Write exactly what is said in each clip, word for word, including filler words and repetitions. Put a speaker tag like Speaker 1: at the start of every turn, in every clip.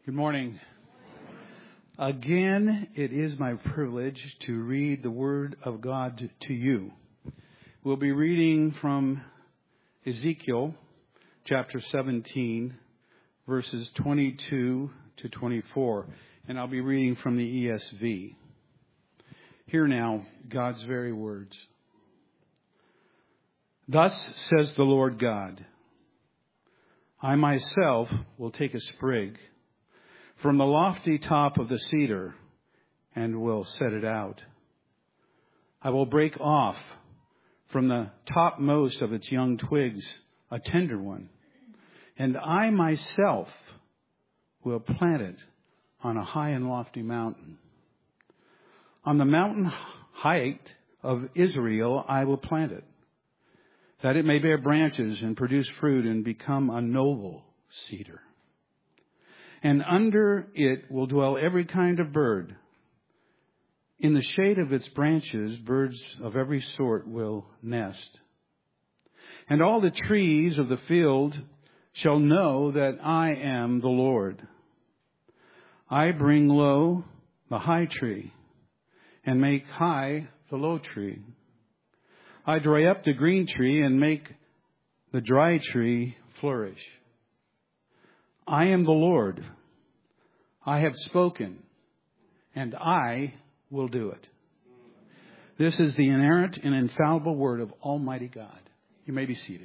Speaker 1: Good morning. Again, it is my privilege to read the Word of God to you. We'll be reading from Ezekiel chapter seventeen, verses twenty-two to twenty-four, and I'll be reading from the E S V. Hear now God's very words. Thus says the Lord God, I myself will take a sprig from the lofty top of the cedar, and will set it out. I will break off from the topmost of its young twigs a tender one, and I myself will plant it on a high and lofty mountain. On the mountain height of Israel I will plant it, that it may bear branches and produce fruit and become a noble cedar. And under it will dwell every kind of bird. In the shade of its branches, birds of every sort will nest. And all the trees of the field shall know that I am the Lord. I bring low the high tree and make high the low tree. I dry up the green tree and make the dry tree flourish. I am the Lord. I have spoken, and I will do it. This is the inerrant and infallible word of Almighty God. You may be seated.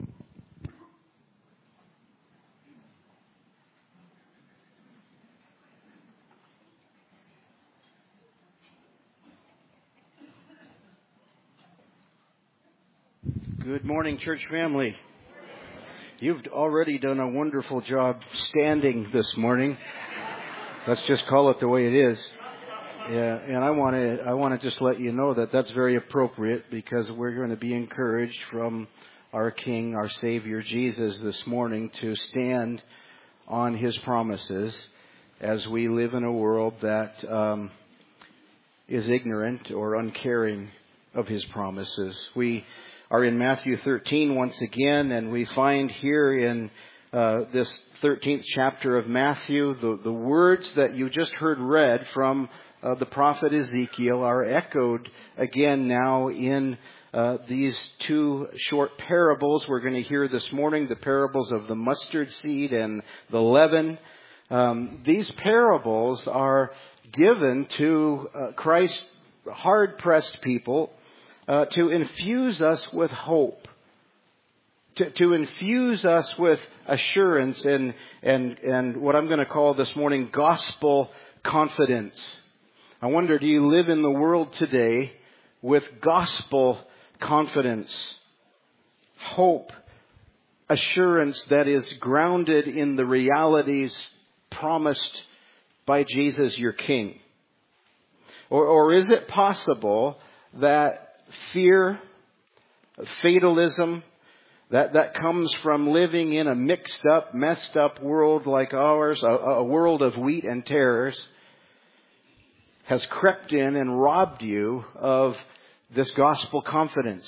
Speaker 2: Good morning, church family. You've already done a wonderful job standing this morning. Let's just call it the way it is. Yeah, and I want to I want to just let you know that that's very appropriate, because we're going to be encouraged from our King, our Savior, Jesus, this morning to stand on His promises as we live in a world that um, is ignorant or uncaring of His promises. We are in Matthew thirteen once again, and we find here in uh, this thirteenth chapter of Matthew, the, the words that you just heard read from uh, the prophet Ezekiel are echoed again now in uh, these two short parables we're going to hear this morning, the parables of the mustard seed and the leaven. Um, these parables are given to uh, Christ's hard-pressed people Uh, to infuse us with hope, to, to infuse us with assurance and, and, and what I'm going to call this morning gospel confidence. I wonder, do you live in the world today with gospel confidence, hope, assurance that is grounded in the realities promised by Jesus, your King? Or, or is it possible that fear, fatalism, that, that comes from living in a mixed up, messed up world like ours, a, a world of wheat and tares, has crept in and robbed you of this gospel confidence?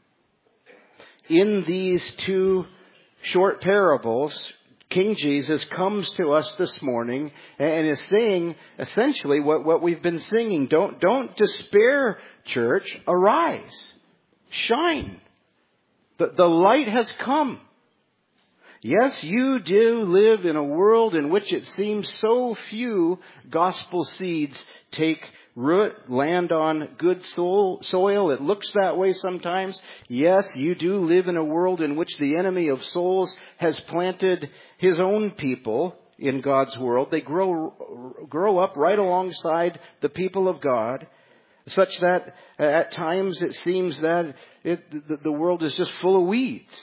Speaker 2: In these two short parables, King Jesus comes to us this morning and is saying essentially what, what we've been singing. Don't, don't despair, church. Arise. Shine. The, the light has come. Yes, you do live in a world in which it seems so few gospel seeds take root, land on good soil, soil. It looks that way sometimes. Yes, you do live in a world in which the enemy of souls has planted his own people in God's world. They grow, grow up right alongside the people of God, such that at times it seems that it, the, the world is just full of weeds.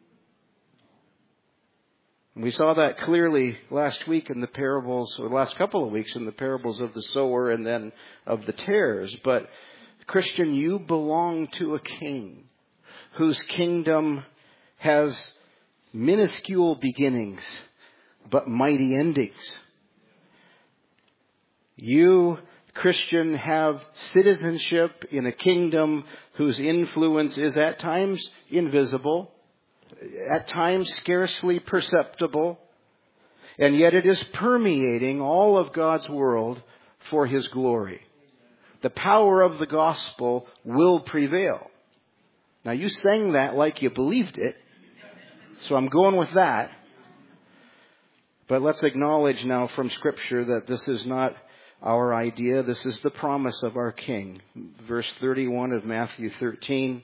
Speaker 2: We saw that clearly last week in the parables, or the last couple of weeks in the parables of the sower and then of the tares. But Christian, you belong to a king whose kingdom has minuscule beginnings, but mighty endings. You, Christian, have citizenship in a kingdom whose influence is at times invisible, at times scarcely perceptible. And yet it is permeating all of God's world for His glory. The power of the gospel will prevail. Now you sang that like you believed it, so I'm going with that. But let's acknowledge now from Scripture that this is not our idea. This is the promise of our King. Verse thirty-one of Matthew thirteen.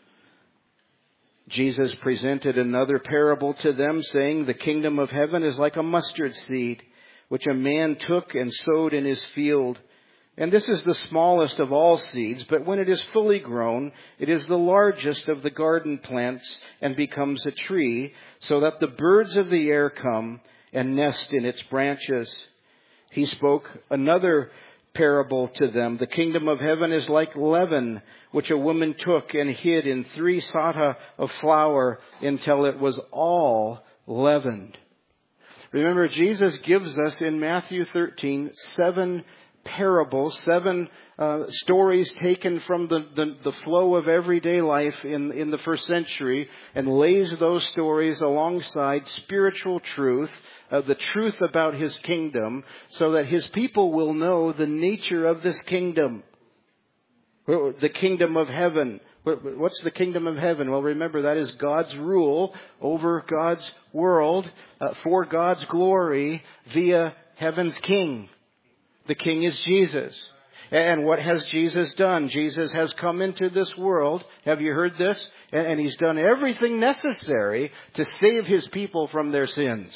Speaker 2: Jesus presented another parable to them, saying, the kingdom of heaven is like a mustard seed, which a man took and sowed in his field. And this is the smallest of all seeds, but when it is fully grown, it is the largest of the garden plants and becomes a tree, so that the birds of the air come and nest in its branches. He spoke another parable to them. The kingdom of heaven is like leaven, which a woman took and hid in three sata of flour until it was all leavened. Remember, Jesus gives us in Matthew thirteen seven parables, seven uh, stories taken from the, the, the flow of everyday life in, in the first century, and lays those stories alongside spiritual truth, uh, the truth about His kingdom, so that His people will know the nature of this kingdom. The kingdom of heaven. What's the kingdom of heaven? Well, remember, that is God's rule over God's world, uh, for God's glory via heaven's king. The king is Jesus. And what has Jesus done? Jesus has come into this world. Have you heard this? And He's done everything necessary to save His people from their sins.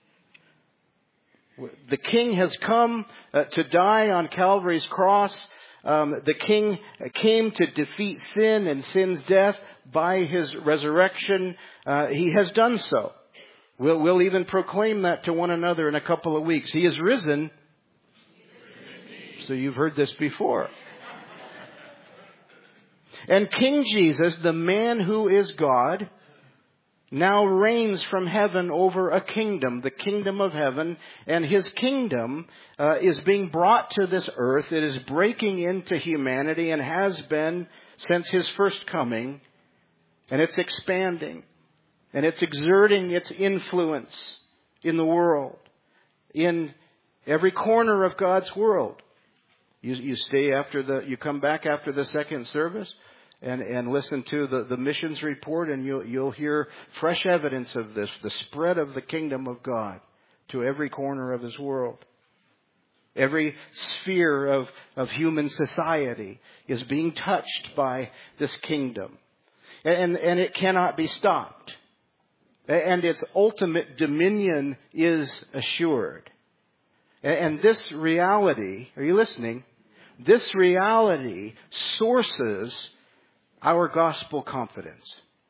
Speaker 2: The king has come uh, to die on Calvary's cross. Um, the king came to defeat sin and sin's death by His resurrection. Uh, he has done so. We'll, we'll even proclaim that to one another in a couple of weeks. He is risen. So you've heard this before. And King Jesus, the man who is God, now reigns from heaven over a kingdom, the kingdom of heaven. And His kingdom uh, is being brought to this earth. It is breaking into humanity and has been since His first coming. And it's expanding. And it's exerting its influence in the world, in every corner of God's world. You, you stay after the, you come back after the second service and, and listen to the, the missions report, and you'll, you'll hear fresh evidence of this, the spread of the kingdom of God to every corner of His world. Every sphere of, of human society is being touched by this kingdom. And, and it cannot be stopped. And its ultimate dominion is assured. And this reality, are you listening? This reality sources our gospel confidence.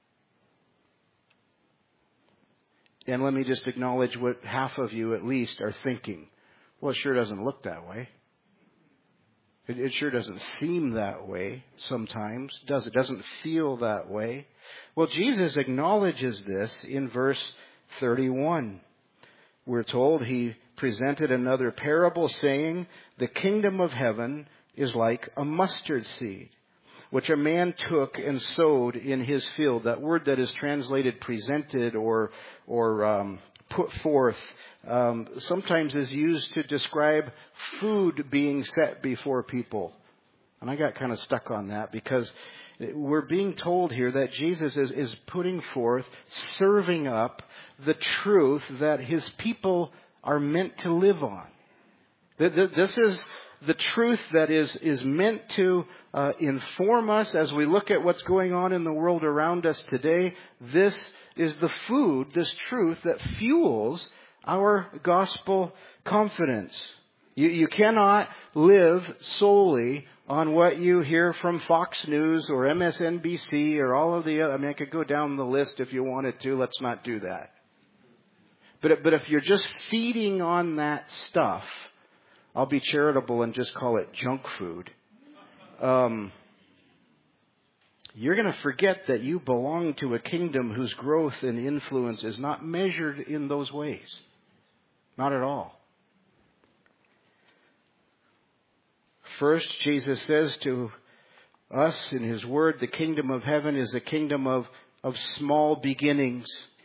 Speaker 2: And let me just acknowledge what half of you at least are thinking. Well, it sure doesn't look that way. It, it sure doesn't seem that way sometimes, does it? Doesn't feel that way. Well, Jesus acknowledges this in verse thirty-one. We're told He presented another parable, saying, the kingdom of heaven is like a mustard seed, which a man took and sowed in his field. That word that is translated presented or or um, put forth um, sometimes is used to describe food being set before people. And I got kind of stuck on that because we're being told here that Jesus is, is putting forth, serving up the truth that His people are meant to live on. This is the truth that is, is meant to uh, inform us as we look at what's going on in the world around us today. This is the food, this truth that fuels our gospel confidence. You, you cannot live solely on what you hear from Fox News or M S N B C or all of the other. I mean, I could go down the list if you wanted to. Let's not do that. But, but if you're just feeding on that stuff, I'll be charitable and just call it junk food. Um, you're going to forget that you belong to a kingdom whose growth and influence is not measured in those ways. Not at all. First, Jesus says to us in His Word, the kingdom of heaven is a kingdom of, of small beginnings.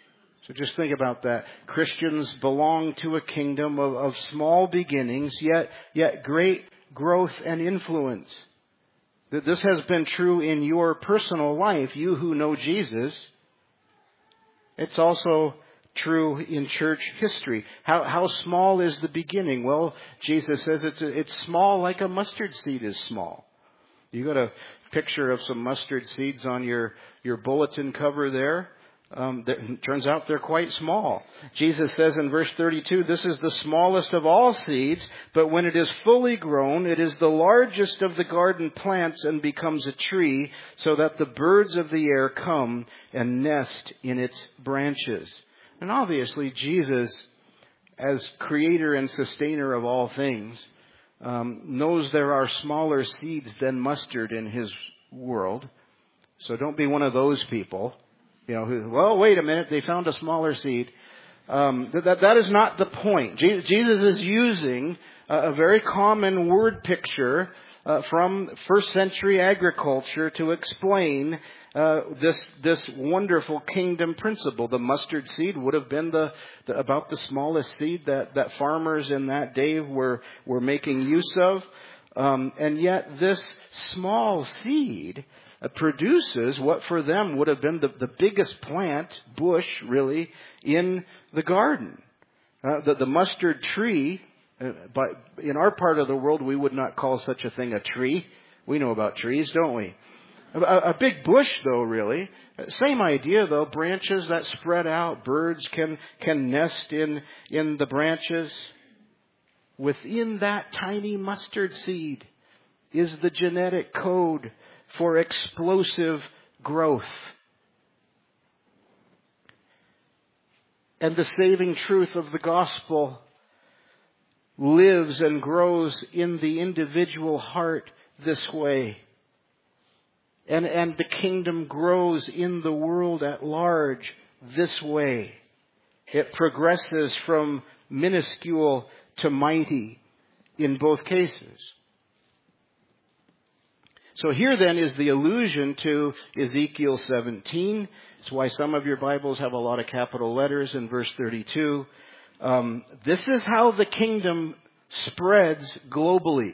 Speaker 2: So just think about that. Christians belong to a kingdom of, of small beginnings, yet, yet great growth and influence. That this has been true in your personal life, you who know Jesus. It's also true in church history. How, how small is the beginning? Well, Jesus says it's, it's small like a mustard seed is small. You got a picture of some mustard seeds on your, your bulletin cover there. Um, it turns out they're quite small. Jesus says in verse thirty-two, this is the smallest of all seeds, but when it is fully grown, it is the largest of the garden plants and becomes a tree, so that the birds of the air come and nest in its branches. And obviously, Jesus, as creator and sustainer of all things, um, knows there are smaller seeds than mustard in his world. So don't be one of those people. You know, who, well, wait a minute, they found a smaller seed. Um, that, that is not the point. Jesus is using a very common word picture uh, from first century agriculture to explain uh, this this wonderful kingdom principle. The mustard seed would have been the, the about the smallest seed that, that farmers in that day were were making use of, um, and yet this small seed produces what for them would have been the, the biggest plant, bush really, in the garden. Uh, the, the mustard tree, uh, by, in our part of the world, we would not call such a thing a tree. We know about trees, don't we? A, a big bush, though, really. Same idea, though. Branches that spread out. Birds can, can nest in, in the branches. Within that tiny mustard seed is the genetic code for explosive growth. And the saving truth of the gospel lives and grows in the individual heart this way. And, and the kingdom grows in the world at large this way. It progresses from minuscule to mighty in both cases. So here then is the allusion to Ezekiel seventeen. It's why some of your Bibles have a lot of capital letters in verse thirty-two. Um, this is how the kingdom spreads globally.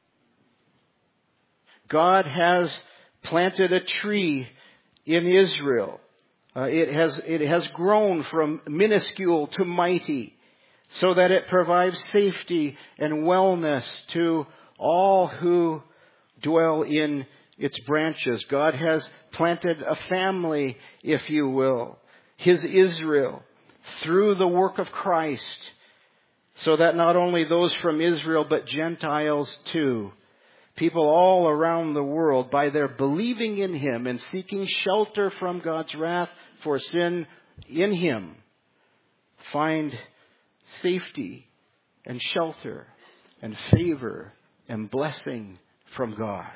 Speaker 2: God has planted a tree in Israel. Uh, it has it has grown from minuscule to mighty, so that it provides safety and wellness to all who dwell in its branches. God has planted a family, if you will, His Israel, through the work of Christ, so that not only those from Israel, but Gentiles too, people all around the world, by their believing in Him and seeking shelter from God's wrath for sin in Him, find safety and shelter and favor and blessing from God.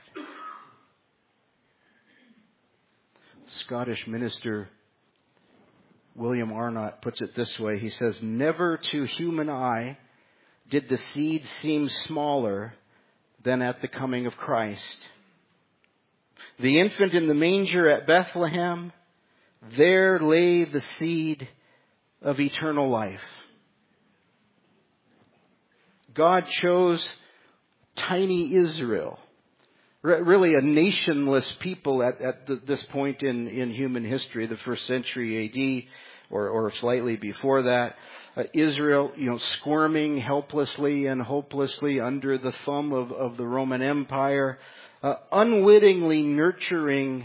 Speaker 2: Scottish minister William Arnott puts it this way. He says, "Never to human eye did the seed seem smaller than at the coming of Christ. The infant in the manger at Bethlehem, there lay the seed of eternal life." God chose tiny Israel, really a nationless people at, at the, this point in, in human history, the first century A D, or, or slightly before that. Uh, Israel, you know, squirming helplessly and hopelessly under the thumb of, of the Roman Empire, uh, unwittingly nurturing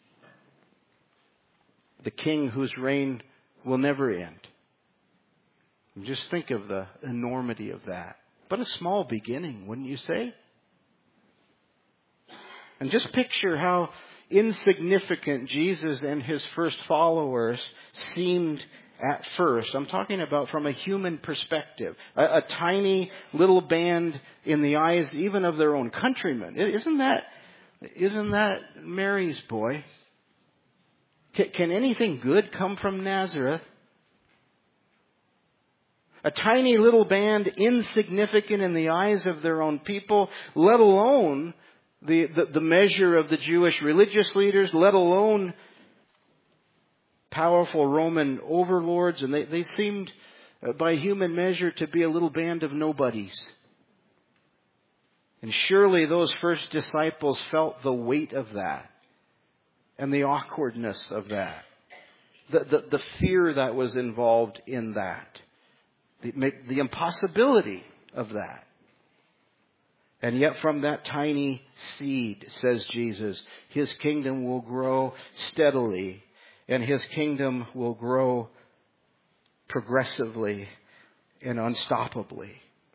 Speaker 2: the king whose reign will never end. And just think of the enormity of that. But a small beginning, wouldn't you say? And just picture how insignificant Jesus and His first followers seemed at first. I'm talking about from a human perspective. A, a tiny little band in the eyes even of their own countrymen. Isn't that, isn't that Mary's boy? Can, can anything good come from Nazareth? A tiny little band, insignificant in the eyes of their own people, let alone the, the, the measure of the Jewish religious leaders, let alone powerful Roman overlords, and they, they seemed, uh, by human measure, to be a little band of nobodies. And surely those first disciples felt the weight of that and the awkwardness of that, the, the, the fear that was involved in that, the, the impossibility of that. And yet from that tiny seed, says Jesus, His kingdom will grow steadily, and His kingdom will grow progressively and unstoppably.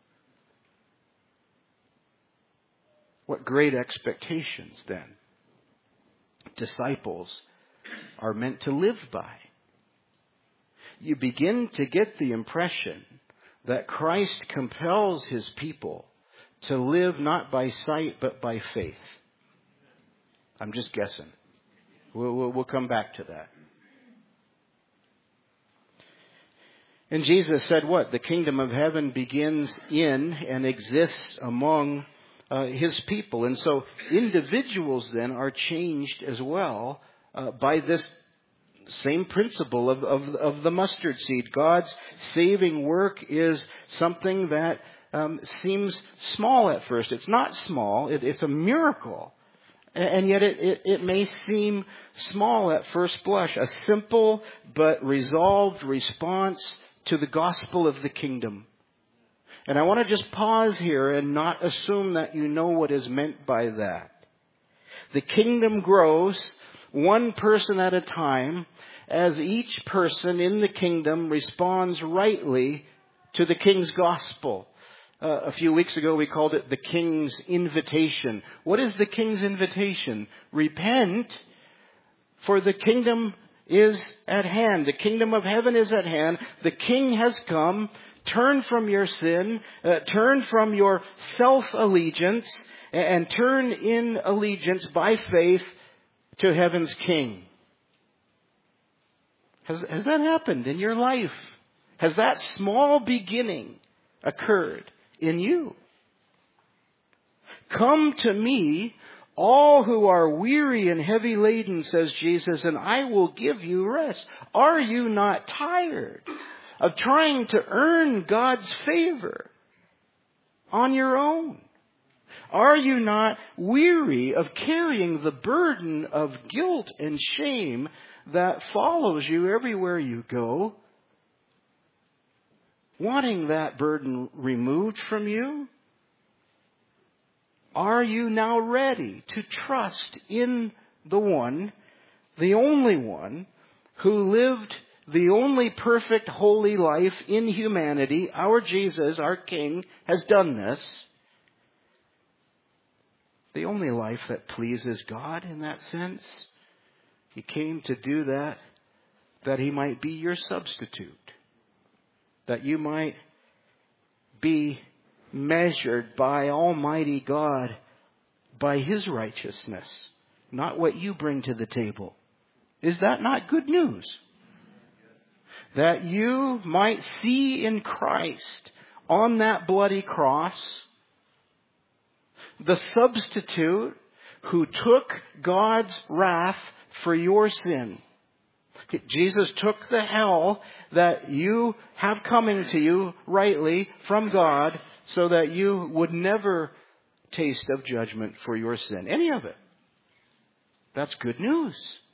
Speaker 2: What great expectations, then, disciples are meant to live by. You begin to get the impression that Christ compels His people to live not by sight but by faith. I'm just guessing. We'll, we'll, we'll come back to that. And Jesus said what? The kingdom of heaven begins in and exists among uh, His people. And so individuals then are changed as well uh, by this same principle of, of, of the mustard seed. God's saving work is something that um, seems small at first. It's not small. It, it's a miracle. And yet it, it, it may seem small at first blush. A simple but resolved response to the gospel of the kingdom. And I want to just pause here and not assume that you know what is meant by that. The kingdom grows one person at a time as each person in the kingdom responds rightly to the king's gospel. Uh, a few weeks ago we called it the king's invitation. What is the king's invitation? Repent, for the kingdom is at hand. The kingdom of heaven is at hand. The king has come. Turn from your sin. Uh, turn from your self-allegiance and turn in allegiance by faith to heaven's king. Has, has that happened in your life? Has that small beginning occurred in you? Come to me, all who are weary and heavy laden, says Jesus, and I will give you rest. Are you not tired of trying to earn God's favor on your own? Are you not weary of carrying the burden of guilt and shame that follows you everywhere you go? Wanting that burden removed from you? Are you now ready to trust in the one, the only one, who lived the only perfect holy life in humanity? Our Jesus, our King, has done this. The only life that pleases God in that sense. He came to do that, that He might be your substitute. That you might be measured by Almighty God by His righteousness, not what you bring to the table. Is that not good news? That you might see in Christ on that bloody cross the substitute who took God's wrath for your sin. Jesus took the hell that you have coming to you rightly from God so that you would never taste of judgment for your sin. Any of it. That's good news.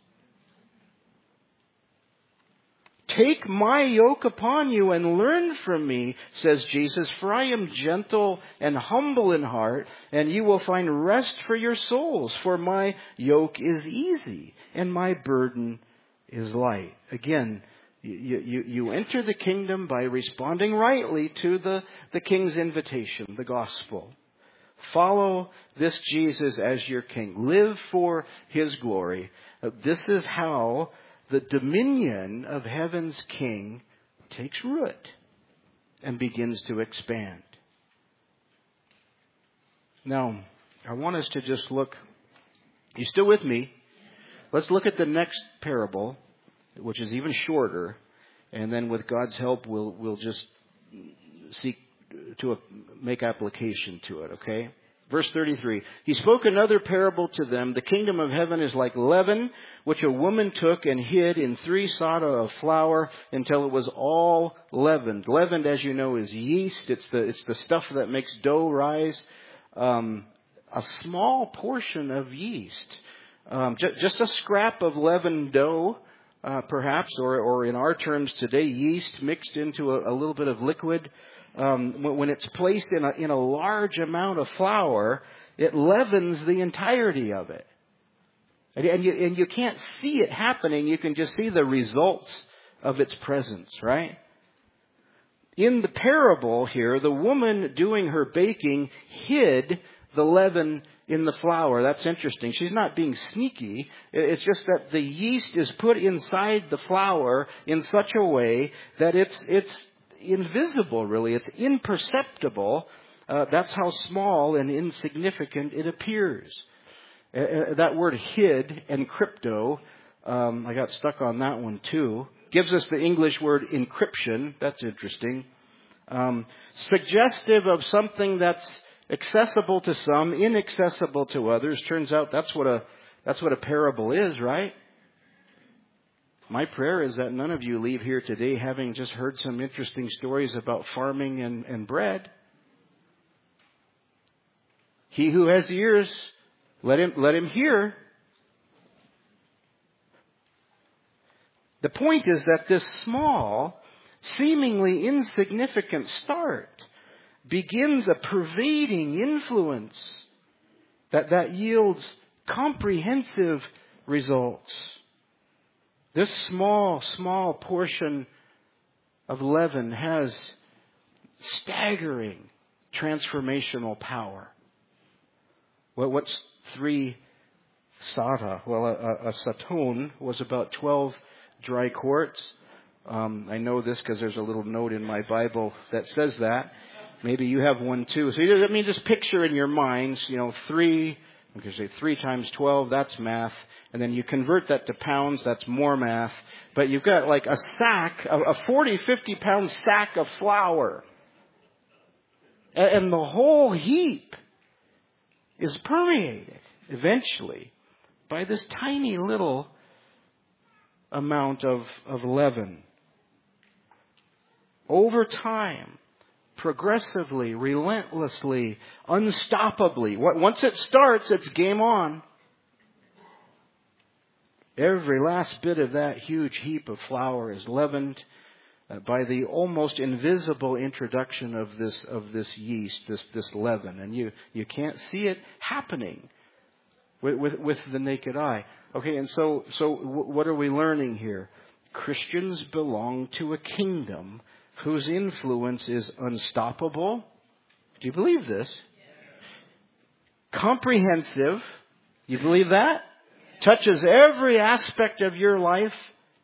Speaker 2: Take my yoke upon you and learn from me, says Jesus, for I am gentle and humble in heart, and you will find rest for your souls. For my yoke is easy and my burden is light. Again, you, you, you enter the kingdom by responding rightly to the, the king's invitation, the gospel. Follow this Jesus as your king. Live for His glory. This is how the dominion of heaven's king takes root and begins to expand. Now, I want us to just look. You still with me? Let's look at the next parable, which is even shorter, and then with God's help, we'll we'll just seek to make application to it. Okay? Verse thirty-three, he spoke another parable to them. The kingdom of heaven is like leaven, which a woman took and hid in three sata of flour until it was all leavened. Leavened, as you know, is yeast. It's the, it's the stuff that makes dough rise. Um, a small portion of yeast. Um, just, just a scrap of leavened dough, uh, perhaps, or, or in our terms today, yeast mixed into a, a little bit of liquid. Um, when it's placed in a, in a large amount of flour, it leavens the entirety of it. And, and, you, and you can't see it happening. You can just see the results of its presence, right? In the parable here, the woman doing her baking hid the leaven in the flour. That's interesting. She's not being sneaky. It's just that the yeast is put inside the flour in such a way that it's it's invisible, really. It's imperceptible. Uh, that's how small and insignificant it appears. Uh, that word hid and crypto, um, I got stuck on that one too, gives us the English word encryption. That's interesting. Um, suggestive of something that's accessible to some, inaccessible to others. Turns out that's what a that's what a parable is, right? My prayer is that none of you leave here today having just heard some interesting stories about farming and, and bread. He who has ears, let him let him hear. The point is that this small, seemingly insignificant start begins a pervading influence that, that yields comprehensive results. This small, small portion of leaven has staggering transformational power. Well, what's three sata? Well, a, a, a satone was about twelve dry quarts. Um, I know this because there's a little note in my Bible that says that. Maybe you have one too. So you, let me just picture in your minds, you know, three, you can say three times twelve, that's math. And then you convert that to pounds, that's more math. But you've got like a sack, a forty, fifty pound sack of flour. And the whole heap is permeated eventually by this tiny little amount of, of leaven. Over time, progressively, relentlessly, unstoppably. Once it starts, it's game on. Every last bit of that huge heap of flour is leavened by the almost invisible introduction of this of this yeast, this this leaven, and you you can't see it happening with with, with the naked eye. Okay, and so so what are we learning here? Christians belong to a kingdom whose influence is unstoppable. Do you believe this? Comprehensive. You believe that? Touches every aspect of your life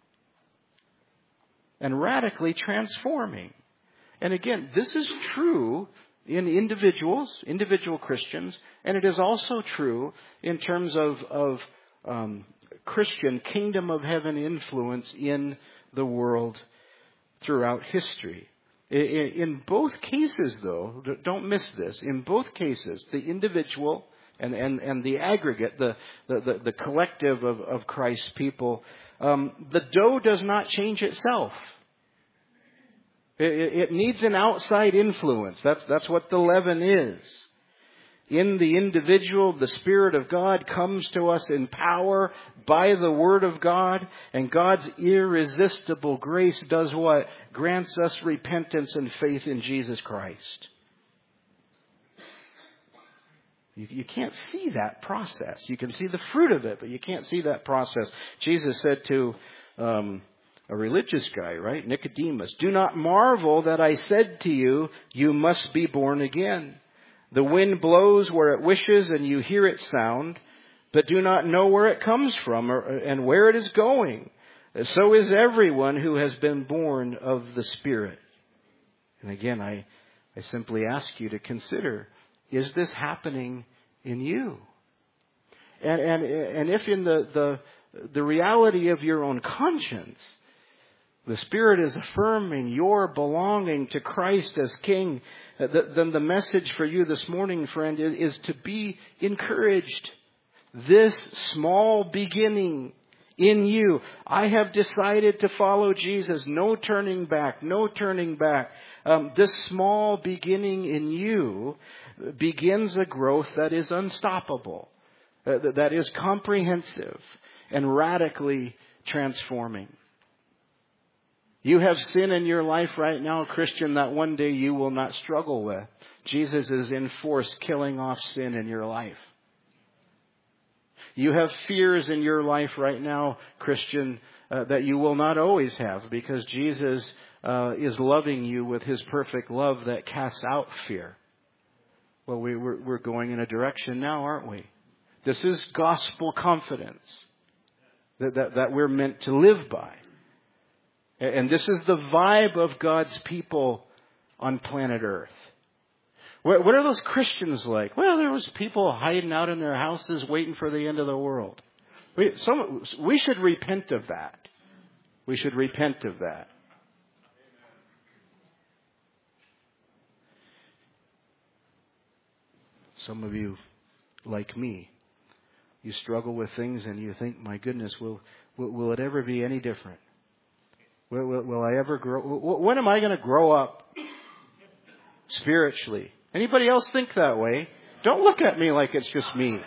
Speaker 2: and radically transforming. And again, this is true in individuals, individual Christians, and it is also true in terms of, of um, Christian kingdom of heaven influence in the world throughout history. In both cases, though, don't miss this, in both cases, the individual and, and, and the aggregate, the, the, the, the collective of, of Christ's people, um, the dough does not change itself. It, it needs an outside influence. That's, that's what the leaven is. In the individual, the Spirit of God comes to us in power by the Word of God, and God's irresistible grace does what? Grants us repentance and faith in Jesus Christ. You, you can't see that process. You can see the fruit of it, but you can't see that process. Jesus said to um, a religious guy, right, Nicodemus, "Do not marvel that I said to you, you must be born again. The wind blows where it wishes, and you hear its sound, but do not know where it comes from or, and where it is going. So is everyone who has been born of the Spirit." And again, I, I simply ask you to consider, is this happening in you? And, and, and if in the, the, the reality of your own conscience, the Spirit is affirming your belonging to Christ as King, then the message for you this morning, friend, is to be encouraged. This small beginning in you, I have decided to follow Jesus. No turning back, no turning back. Um, this small beginning in you begins a growth that is unstoppable, uh, that is comprehensive and radically transforming. You have sin in your life right now, Christian, that one day you will not struggle with. Jesus is in force killing off sin in your life. You have fears in your life right now, Christian, uh, that you will not always have, because Jesus uh, is loving you with His perfect love that casts out fear. Well, we, we're, we're going in a direction now, aren't we? This is gospel confidence that, that, that we're meant to live by. And this is the vibe of God's people on planet Earth. What are those Christians like? Well, there was people hiding out in their houses waiting for the end of the world. We, some, we should repent of that. We should repent of that. Some of you, like me, you struggle with things and you think, my goodness, will, will, will it ever be any different? Will, will, will I ever grow? When am I going to grow up spiritually? Anybody else think that way? Don't look at me like it's just me.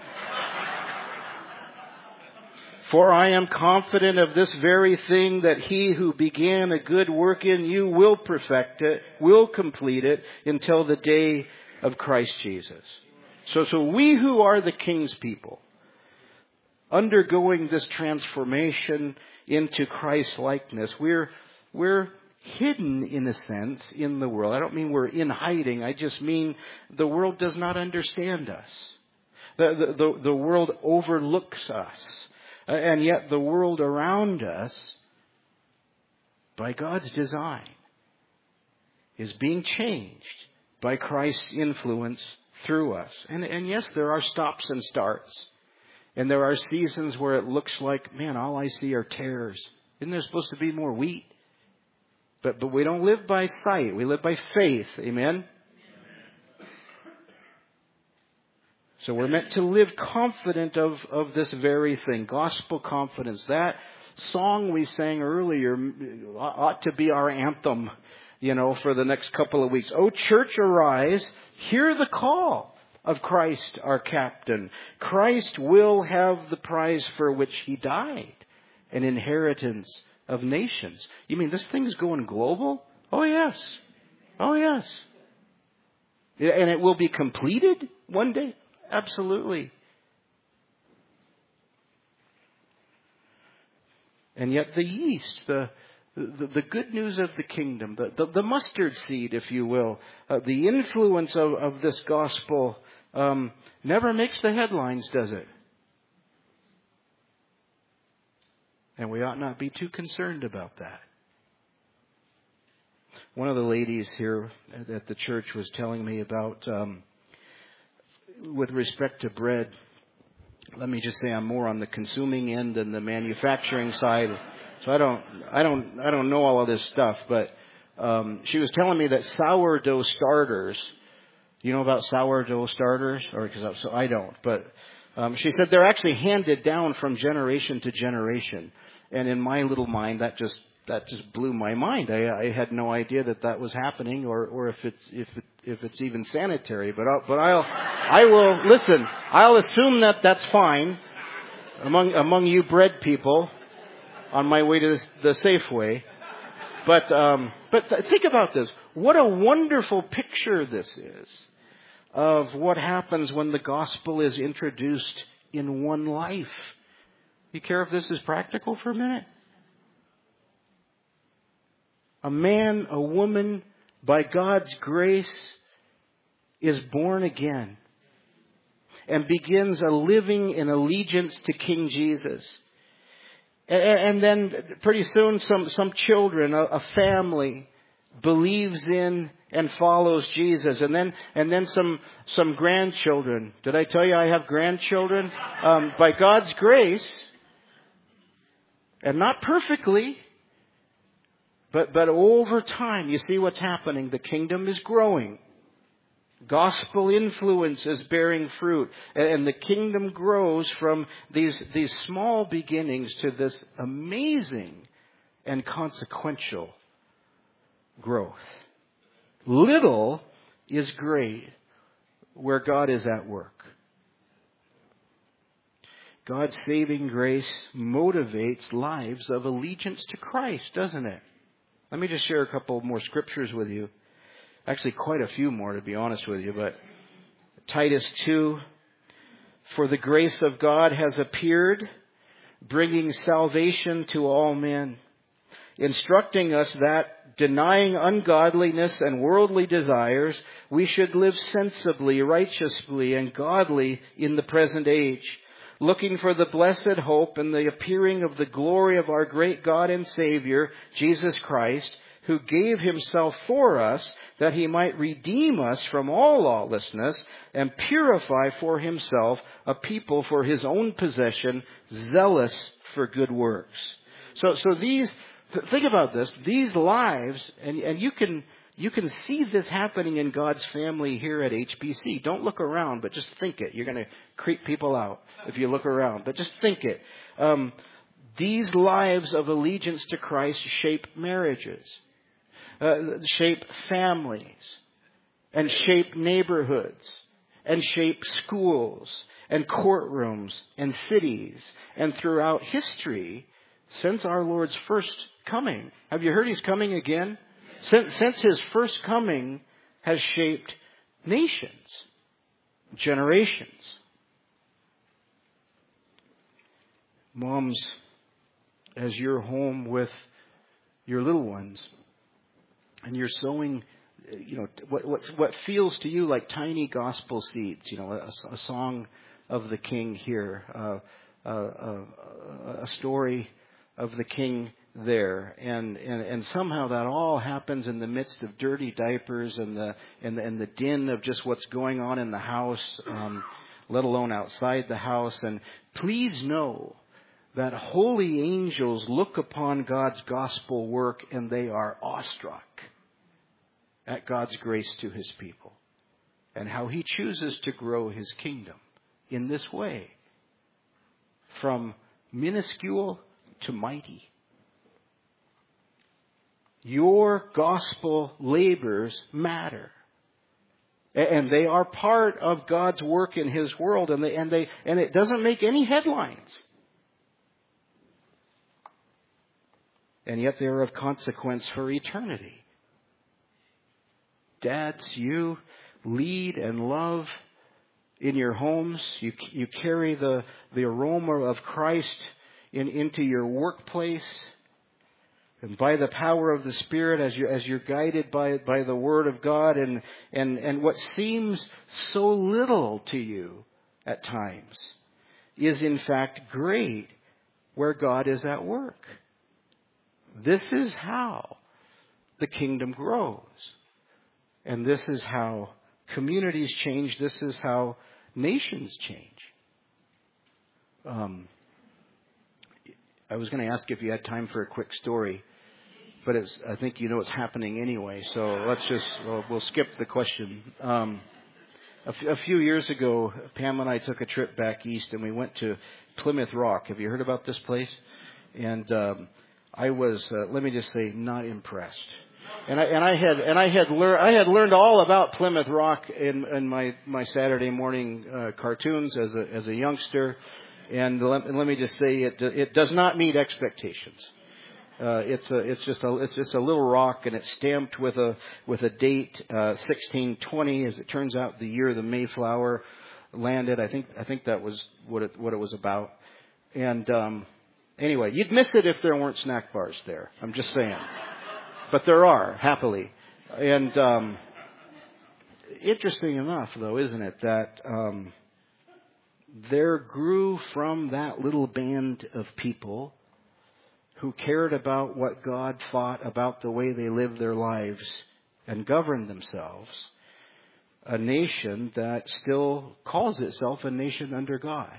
Speaker 2: For I am confident of this very thing, that He who began a good work in you will perfect it, will complete it until the day of Christ Jesus. So, so we who are the King's people, undergoing this transformation into Christ likeness, we're we're hidden in a sense in the world. I don't mean we're in hiding. I just mean the world does not understand us. The the the, the world overlooks us, uh, and yet the world around us, by God's design, is being changed by Christ's influence through us. And and yes, there are stops and starts. And there are seasons where it looks like, man, all I see are tares. Isn't there supposed to be more wheat? But but we don't live by sight. We live by faith. Amen? So we're meant to live confident of, of this very thing. Gospel confidence. That song we sang earlier ought to be our anthem, you know, for the next couple of weeks. Oh, church, arise. Hear the call of Christ our captain. Christ will have the prize for which He died, an inheritance of nations. You mean this thing's going global? Oh yes. Oh yes. And it will be completed one day? Absolutely. And yet the yeast, the The, the good news of the kingdom, the, the, the mustard seed, if you will, uh, the influence of, of this gospel um, never makes the headlines, does it? And we ought not be too concerned about that. One of the ladies here at the church was telling me about, um, with respect to bread, let me just say I'm more on the consuming end than the manufacturing side. So I don't, I don't, I don't know all of this stuff, but um, she was telling me that sourdough starters. You know about sourdough starters, or because so I don't. But um, she said they're actually handed down from generation to generation, and in my little mind, that just that just blew my mind. I, I had no idea that that was happening, or, or if it's if it, if it's even sanitary. But I'll, but I'll I will listen. I'll assume that that's fine among among you bread people. On my way to the Safeway. But um, but th- think about this. What a wonderful picture this is of what happens when the gospel is introduced in one life. You care if this is practical for a minute? A man, a woman, by God's grace, is born again and begins a living in allegiance to King Jesus. And then pretty soon some, some children, a, a family believes in and follows Jesus. And then, and then some, some grandchildren. Did I tell you I have grandchildren? Um, by God's grace, and not perfectly, But, but over time, you see what's happening. The kingdom is growing. Gospel influence is bearing fruit. And the kingdom grows from these, these small beginnings to this amazing and consequential growth. Little is great where God is at work. God's saving grace motivates lives of allegiance to Christ, doesn't it? Let me just share a couple more scriptures with you. Actually, quite a few more, to be honest with you. But Titus two, for the grace of God has appeared, bringing salvation to all men, instructing us that, denying ungodliness and worldly desires, we should live sensibly, righteously, and godly in the present age, looking for the blessed hope and the appearing of the glory of our great God and Savior, Jesus Christ, who gave himself for us that he might redeem us from all lawlessness and purify for himself a people for his own possession, zealous for good works. So, so these, think about this, these lives, and, and you can, you can see this happening in God's family here at H B C. Don't look around, but just think it. You're going to creep people out if you look around, but just think it. Um, these lives of allegiance to Christ shape marriages, uh, shape families, and shape neighborhoods, and shape schools, and courtrooms, and cities, and throughout history since our Lord's first coming. Have you heard he's coming again? Since, since his first coming has shaped nations, generations. Moms, as you're home with your little ones and you're sowing, you know, what what's, what feels to you like tiny gospel seeds, you know, a, a song of the King here, uh, uh, uh, a story of the King there, and, and and somehow that all happens in the midst of dirty diapers and the and the, and the din of just what's going on in the house, um, let alone outside the house. And please know that holy angels look upon God's gospel work and they are awestruck at God's grace to his people and how he chooses to grow his kingdom in this way, from minuscule to mighty. Your gospel labors matter. And they are part of God's work in his world, and they, and they, and it doesn't make any headlines. And yet they are of consequence for eternity. Dads, you lead and love in your homes. You, you carry the, the aroma of Christ in, into your workplace. And by the power of the Spirit, as you're, as you're guided by, by the Word of God, and, and, and what seems so little to you at times is in fact great where God is at work. This is how the kingdom grows. And this is how communities change. This is how nations change. Um, I was going to ask if you had time for a quick story, but it's, I think you know what's happening anyway, so let's just, we'll, we'll skip the question. Um, a, f- a few years ago, Pam and I took a trip back east, and we went to Plymouth Rock. Have you heard about this place? And um, I was, uh, let me just say, not impressed. And I and I had and I had learned I had learned all about Plymouth Rock in, in my, my Saturday morning uh, cartoons as a as a youngster, and let, and let me just say it it does not meet expectations. Uh, it's a it's just a it's just a little rock, and it's stamped with a with a date uh, sixteen twenty, as it turns out, the year the Mayflower landed. I think I think that was what it what it was about. And um, anyway, you'd miss it if there weren't snack bars there. I'm just saying. But there are, happily. And um, interesting enough, though, isn't it, that um, there grew from that little band of people who cared about what God thought about the way they lived their lives and governed themselves, a nation that still calls itself a nation under God.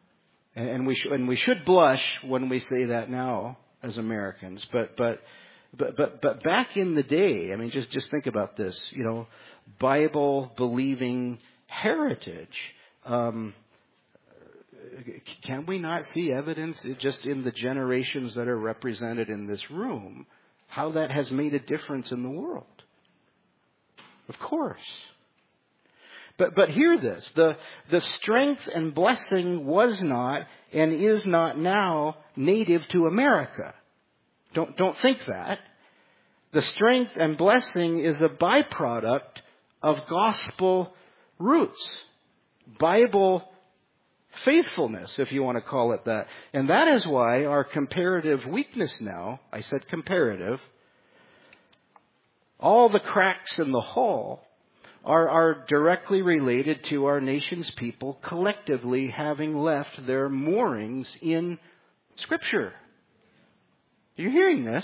Speaker 2: And, and we sh- and we should blush when we say that now as Americans, but but. But, but, but back in the day, I mean, just, just think about this, you know, Bible-believing heritage. Um, can we not see evidence just in the generations that are represented in this room, how that has made a difference in the world? Of course. But, but hear this, the, the strength and blessing was not and is not now native to America. Don't, don't think that. The strength and blessing is a byproduct of gospel roots. Bible faithfulness, if you want to call it that. And that is why our comparative weakness now, I said comparative, all the cracks in the hull are, are directly related to our nation's people collectively having left their moorings in Scripture. Are you hearing this?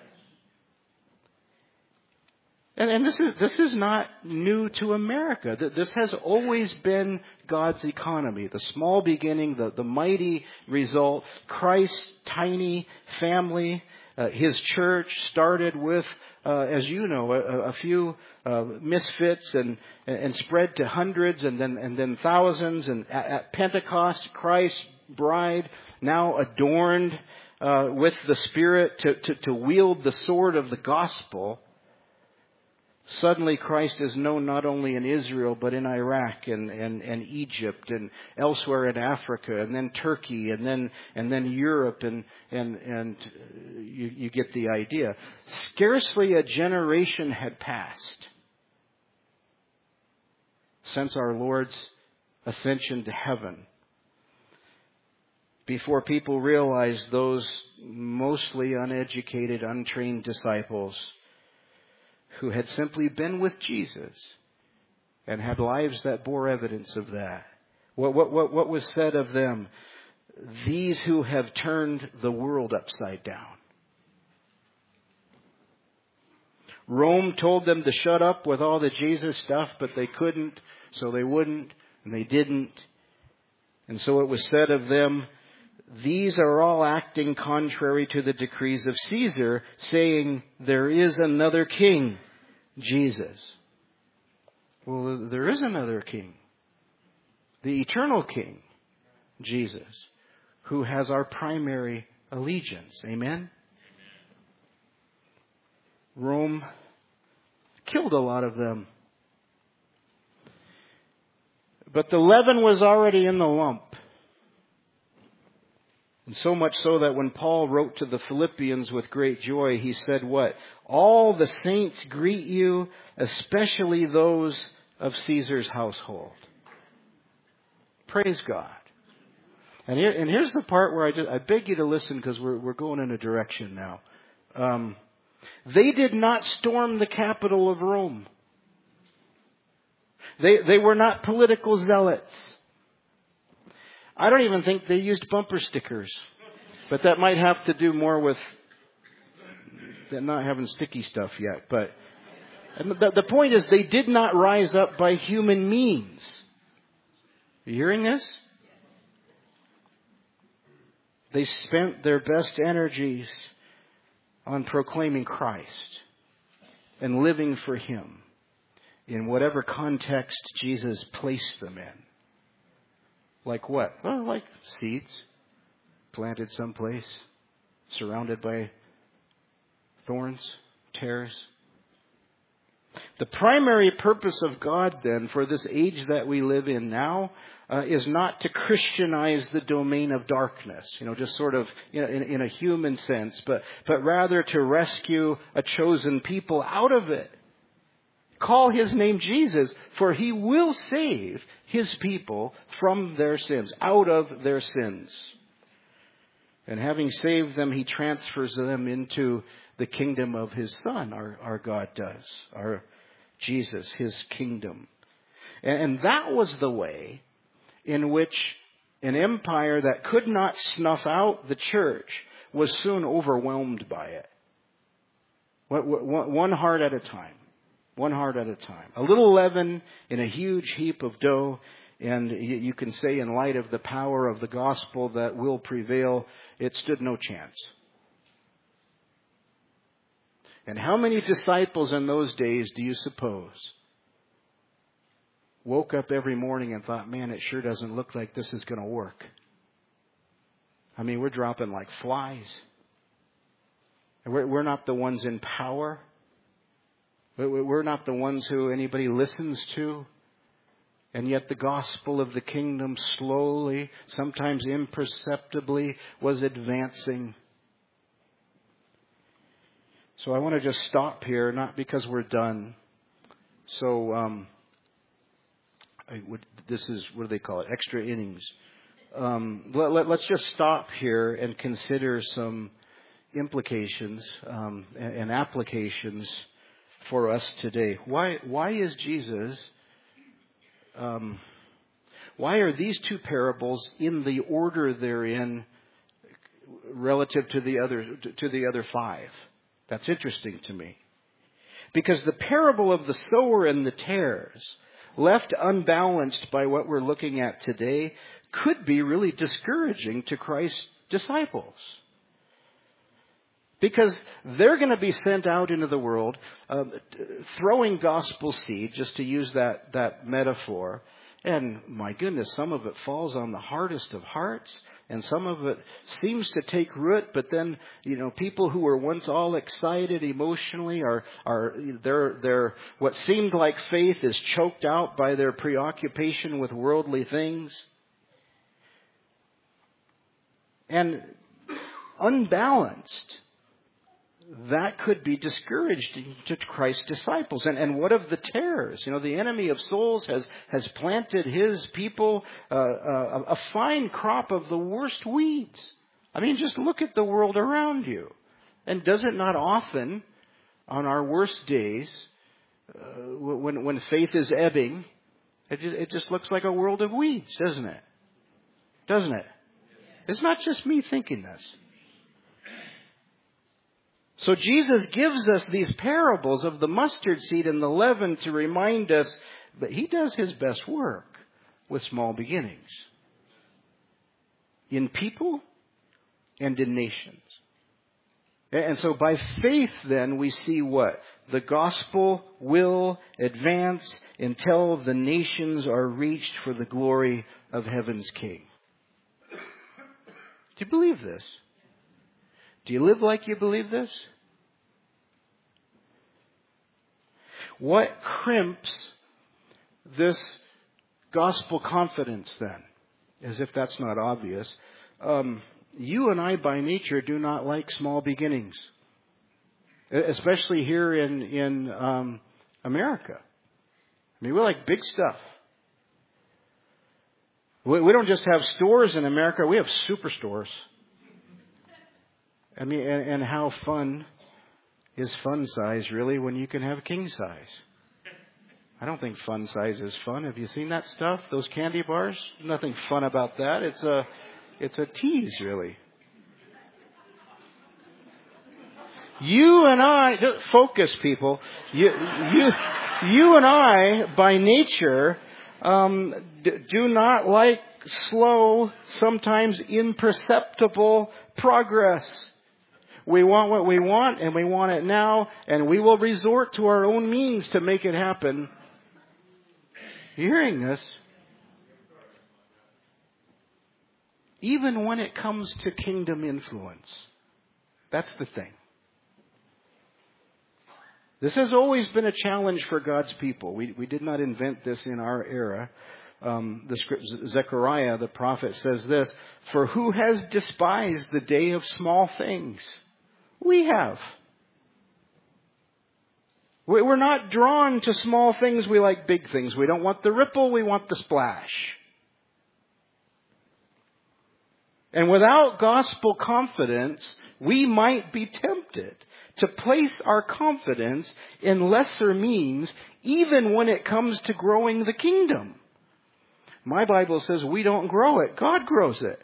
Speaker 2: And, and this is this is not new to America. This has always been God's economy. The small beginning, the, the mighty result. Christ's tiny family, uh, His church started with, uh, as you know, a, a few uh, misfits and and spread to hundreds and then and then thousands. And at, at Pentecost, Christ's bride now adorned uh, with the Spirit to, to to wield the sword of the gospel. Suddenly Christ is known not only in Israel, but in Iraq and, and, and Egypt and elsewhere in Africa and then Turkey and then, and then Europe and, and, and you, you get the idea. Scarcely a generation had passed since our Lord's ascension to heaven before people realized those mostly uneducated, untrained disciples who had simply been with Jesus and had lives that bore evidence of that. What, what, what, what was said of them? These who have turned the world upside down. Rome told them to shut up with all the Jesus stuff, but they couldn't, so they wouldn't, and they didn't. And so it was said of them, these are all acting contrary to the decrees of Caesar, saying there is another king, Jesus. Well, there is another king, the eternal king, Jesus, who has our primary allegiance. Amen? Rome killed a lot of them. But the leaven was already in the lump. And so much so that when Paul wrote to the Philippians with great joy, he said what? All the saints greet you, especially those of Caesar's household. Praise God. And, here, and here's the part where I, just, I beg you to listen because we're, we're going in a direction now. Um, they did not storm the capital of Rome. They, they were not political zealots. I don't even think they used bumper stickers. But that might have to do more with not having sticky stuff yet. But the, the point is they did not rise up by human means. Are you hearing this? They spent their best energies on proclaiming Christ and living for Him in whatever context Jesus placed them in. Like what? Well, like seeds planted someplace, surrounded by thorns, tares. The primary purpose of God, then, for this age that we live in now, uh, is not to Christianize the domain of darkness, you know, just sort of you know, in, in a human sense, but, but rather to rescue a chosen people out of it. Call His name Jesus, for He will save His people from their sins, out of their sins. And having saved them, He transfers them into the kingdom of His Son, our, our God does, our Jesus, His kingdom. And, and that was the way in which an empire that could not snuff out the church was soon overwhelmed by it. One heart at a time. One heart at a time. A little leaven in a huge heap of dough. And you can say in light of the power of the gospel that will prevail, it stood no chance. And how many disciples in those days do you suppose woke up every morning and thought, man, it sure doesn't look like this is going to work? I mean, we're dropping like flies. And we're, we're not the ones in power. We're not the ones who anybody listens to. And yet the gospel of the kingdom slowly, sometimes imperceptibly, was advancing. So I want to just stop here, not because we're done. So um, I would, this is, what do they call it? Extra innings. Um, let, let, let's just stop here and consider some implications um, and, and applications for us today. Why, why is Jesus, um, why are these two parables in the order they're in relative to the other, to the other five? That's interesting to me. Because the parable of the sower and the tares, left unbalanced by what we're looking at today, could be really discouraging to Christ's disciples. Because they're going to be sent out into the world, uh, throwing gospel seed, just to use that, that metaphor. And my goodness, some of it falls on the hardest of hearts, and some of it seems to take root. But then, you know, people who were once all excited emotionally are, are, their, their, what seemed like faith is choked out by their preoccupation with worldly things. And unbalanced, that could be discouraging to Christ's disciples. And, and what of the tares? You know, the enemy of souls has, has planted his people uh, uh, a fine crop of the worst weeds. I mean, just look at the world around you. And does it not often, on our worst days, uh, when, when faith is ebbing, it just, it just looks like a world of weeds, doesn't it? Doesn't it? It's not just me thinking this. So Jesus gives us these parables of the mustard seed and the leaven to remind us that He does His best work with small beginnings. In people and in nations. And so by faith then we see what? The gospel will advance until the nations are reached for the glory of heaven's King. Do you believe this? Do you live like you believe this? What crimps this gospel confidence then? As if that's not obvious. Um, you and I by nature do not like small beginnings. Especially here in, in um, America. I mean, we like big stuff. We, we don't just have stores in America, we have superstores. I mean, and, and how fun is fun size really when you can have king size? I don't think fun size is fun. Have you seen that stuff? Those candy bars? Nothing fun about that. It's a, it's a tease really. You and I, focus people, you, you, you and I by nature um, d- do not like slow, sometimes imperceptible progress. We want what we want, and we want it now, and we will resort to our own means to make it happen. You hearing this? Even when it comes to kingdom influence. That's the thing. This has always been a challenge for God's people. We, we did not invent this in our era. Um, the script, Zechariah, the prophet, says this, "For who has despised the day of small things?" We have. We're not drawn to small things. We like big things. We don't want the ripple. We want the splash. And without gospel confidence, we might be tempted to place our confidence in lesser means, even when it comes to growing the kingdom. My Bible says we don't grow it. God grows it.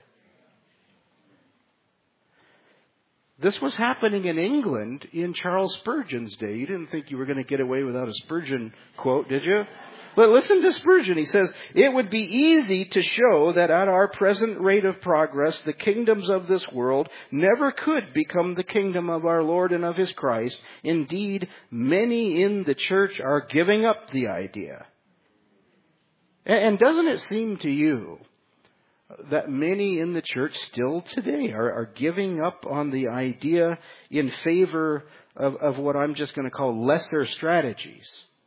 Speaker 2: This was happening in England in Charles Spurgeon's day. You didn't think you were going to get away without a Spurgeon quote, did you? But listen to Spurgeon. He says, it would be easy to show that at our present rate of progress, the kingdoms of this world never could become the kingdom of our Lord and of His Christ. Indeed, many in the church are giving up the idea. And doesn't it seem to you that many in the church still today are, are giving up on the idea in favor of, of what I'm just going to call lesser strategies?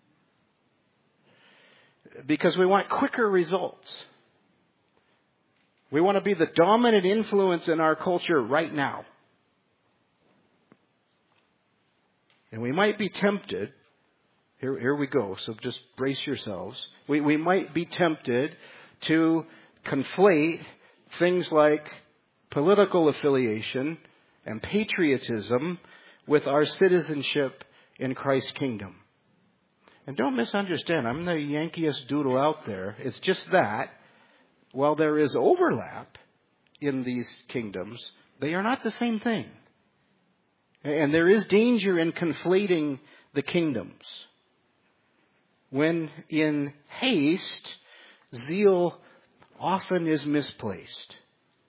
Speaker 2: Because we want quicker results. We want to be the dominant influence in our culture right now. And we might be tempted, here, here we go, so just brace yourselves. We, we might be tempted to conflate things like political affiliation and patriotism with our citizenship in Christ's kingdom. And don't misunderstand, I'm the yankiest doodle out there. It's just that, while there is overlap in these kingdoms, they are not the same thing. And there is danger in conflating the kingdoms. When in haste, zeal often is misplaced.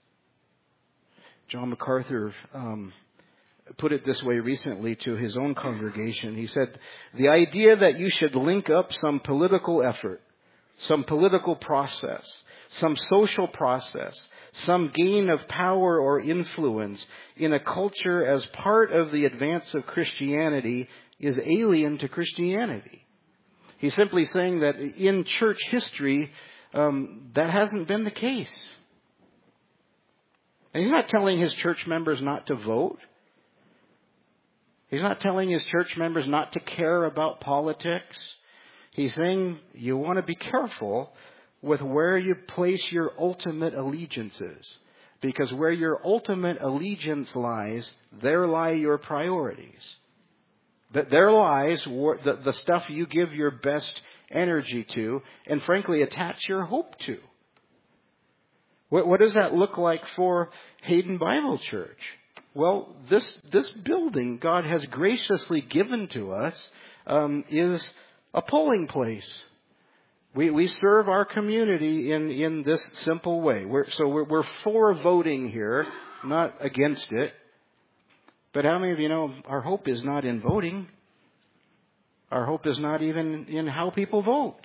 Speaker 2: John MacArthur um, put it this way recently to his own congregation. He said, the idea that you should link up some political effort, some political process, some social process, some gain of power or influence in a culture as part of the advance of Christianity is alien to Christianity. He's simply saying that in church history, um, that hasn't been the case. And he's not telling his church members not to vote. He's not telling his church members not to care about politics. He's saying you want to be careful with where you place your ultimate allegiances. Because where your ultimate allegiance lies, there lie your priorities. That there lies the, the stuff you give your best energy to and frankly attach your hope to. What, what does that look like for Hayden Bible Church? Well, this this building God has graciously given to us um, is a polling place. We we serve our community in, in this simple way. We're, so we're, we're for voting here, not against it. But how many of you know our hope is not in voting? Our hope is not even in how people vote.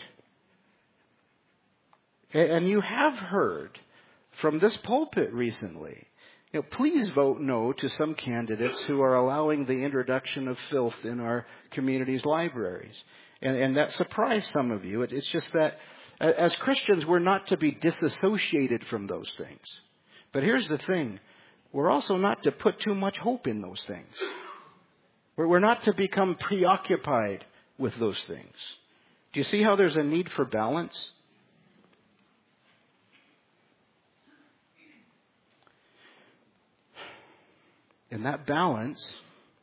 Speaker 2: And you have heard from this pulpit recently, you know, please vote no to some candidates who are allowing the introduction of filth in our community's libraries. And, and that surprised some of you. It, it's just that as Christians, we're not to be disassociated from those things. But here's the thing. We're also not to put too much hope in those things. We're, we're not to become preoccupied with those things. Do you see how there's a need for balance? And that balance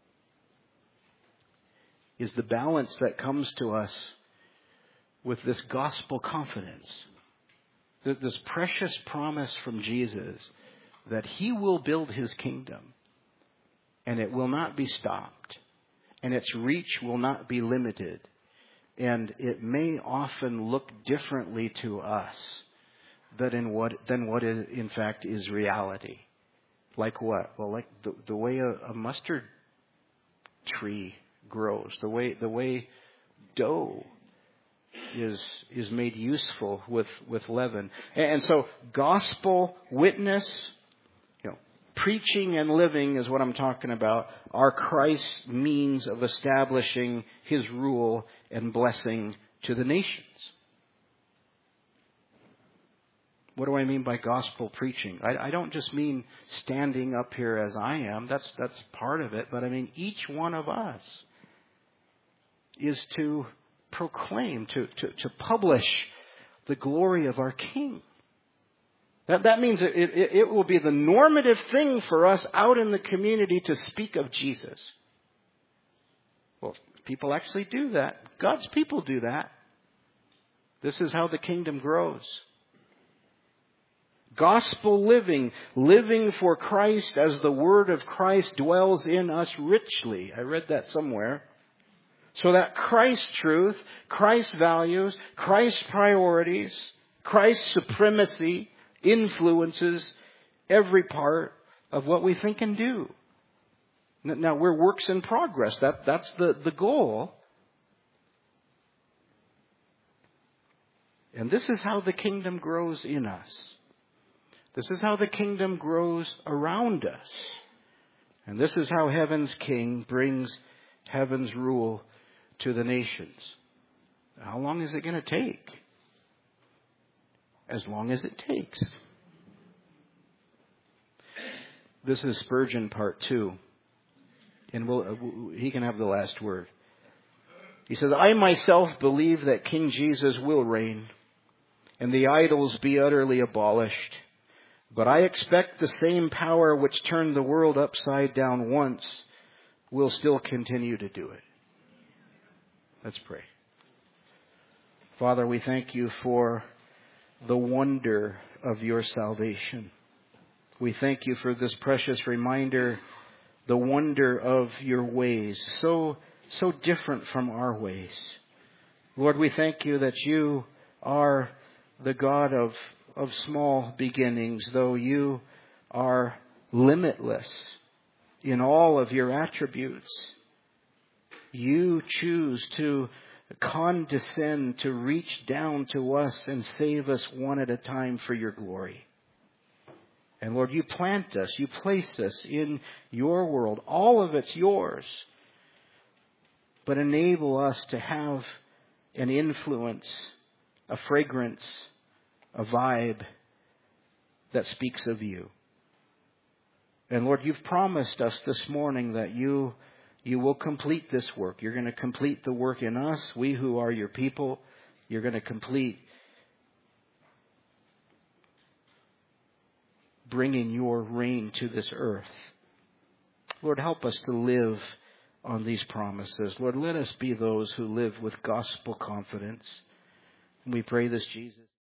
Speaker 2: is the balance that comes to us with this gospel confidence. This precious promise from Jesus that He will build His kingdom and it will not be stopped and its reach will not be limited. And it may often look differently to us than in what, than what it in fact is reality. Like what? Well, like the, the way a, a mustard tree grows, the way the way dough is is made useful with, with leaven. And, and so gospel witness, you know, preaching and living is what I'm talking about, are Christ's means of establishing His rule and blessing to the nations. What do I mean by gospel preaching? I, I don't just mean standing up here as I am. That's that's part of it. But I mean each one of us is to proclaim, to, to, to publish the glory of our King. That, that means it, it, it will be the normative thing for us out in the community to speak of Jesus. Well, people actually do that. God's people do that. This is how the kingdom grows. Gospel living, living for Christ as the word of Christ dwells in us richly. I read that somewhere. So that Christ's truth, Christ's values, Christ's priorities, Christ's supremacy influences every part of what we think and do. Now, we're works in progress. That, that's the, the goal. And this is how the kingdom grows in us. This is how the kingdom grows around us. And this is how heaven's king brings heaven's rule to the nations. How long is it going to take? As long as it takes. This is Spurgeon part two. And we'll, he can have the last word. He says, I myself believe that King Jesus will reign and the idols be utterly abolished. But I expect the same power which turned the world upside down once will still continue to do it. Let's pray. Father, we thank you for the wonder of your salvation. We thank you for this precious reminder, the wonder of your ways, so, so different from our ways. Lord, we thank you that you are the God of, of small beginnings, though you are limitless in all of your attributes. You choose to condescend to reach down to us and save us one at a time for your glory. And Lord, you plant us, you place us in your world. All of it's yours. But enable us to have an influence, a fragrance, a vibe that speaks of you. And Lord, you've promised us this morning that you You will complete this work. You're going to complete the work in us, we who are your people. You're going to complete bringing your reign to this earth. Lord, help us to live on these promises. Lord, let us be those who live with gospel confidence. And we pray this, Jesus.